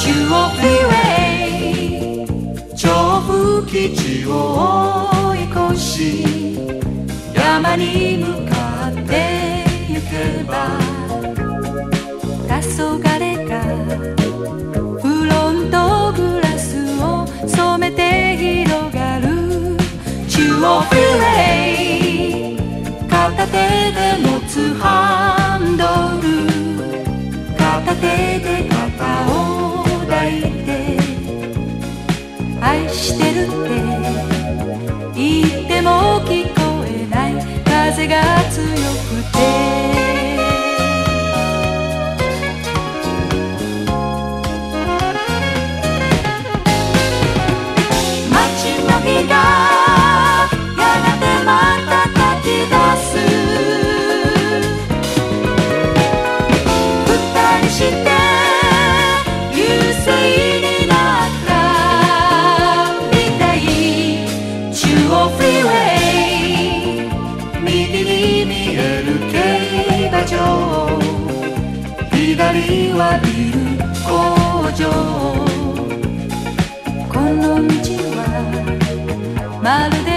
中央フリーウェイ調布基地を追い越し山に向かって行けば黄昏がフロントグラスを染めて広がる中央フリーウェイ片手で持つハンドル片手で肩を抱いて愛してるって言っても聞こえない風が強くて街の日がやがてまた焚き出す二人して優勢になったみたい中央フリーウェイ右に見える競馬場左はビル工場この道はまるで